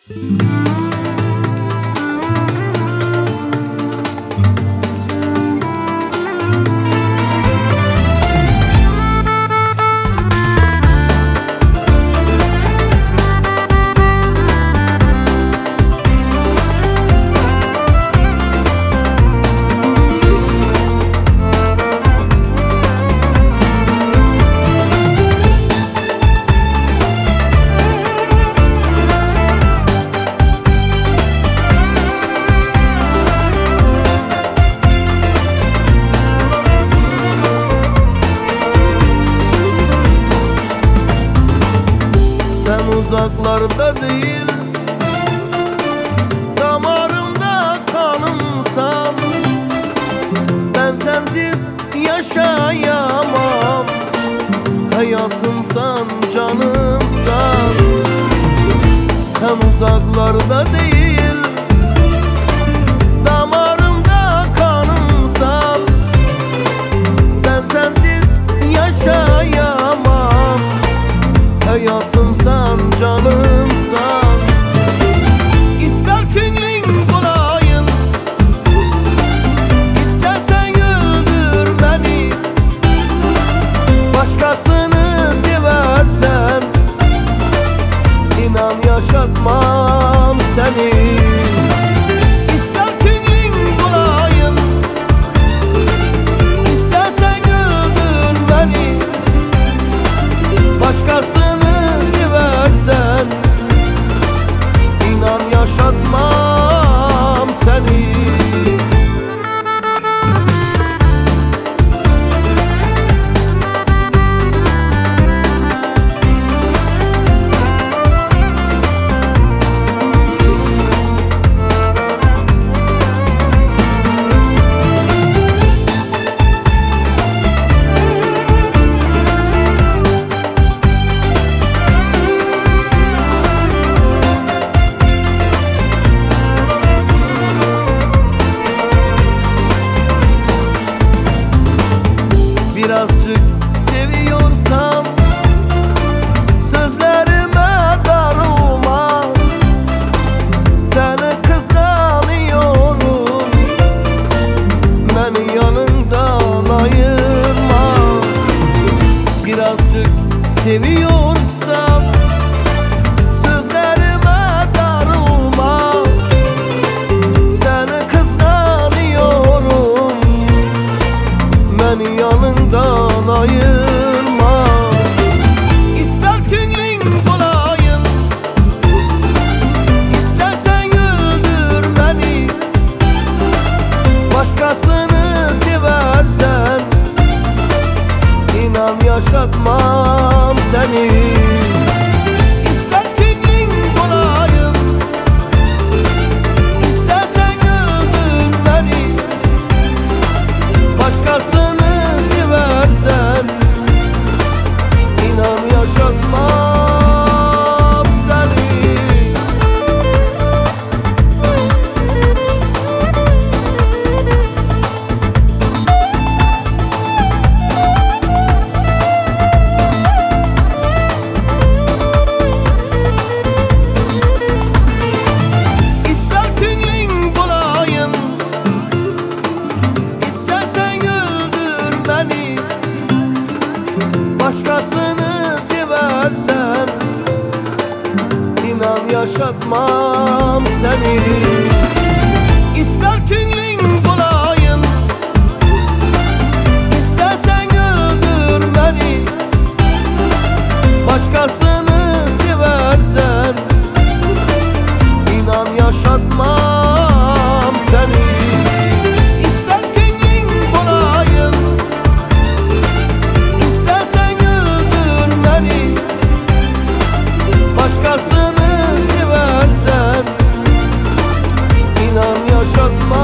Uzaklarda değil, damarımda kanımsan, ben sensiz yaşayamam. Hayatımsan, canımsan. Sen uzaklarda değil, damarımda kanımsan, ben sensiz yaşayamam. Hayatımsan, canımsan. İster künlün bulayın, İstersen öldür beni. Başkasını seversen, İnan yaşatmam seni. İster künlün bulayın, İstersen öldür beni. Başkasını seversen, İnan yaşatmam seni. Birazcık seviyorsam, sözlerime darılma. Seni kıskanıyorum, beni yanından ayırma. Birazcık seviyorsam, sözlerime darılma. Seni kıskanıyorum, beni yanından ayırma. İster künlün bulayın, İstersen öldür beni. Başkasını seversen, İnan yaşatmam seni. İster künlün bulayın, İstersen öldür beni. Başkasını seversen, İnan yaşatmam seni. İster künlün bulayın, İstersen öldür beni. Başkasını seversen, İnan yaşatmam seni. İster künlün bulayın, İstersen öldür beni. Başkasını seversen, İnan yaşatmam seni. İster künlün bulayın, İstersen öldür beni. Başkasını seversen, İnan yaşatmam.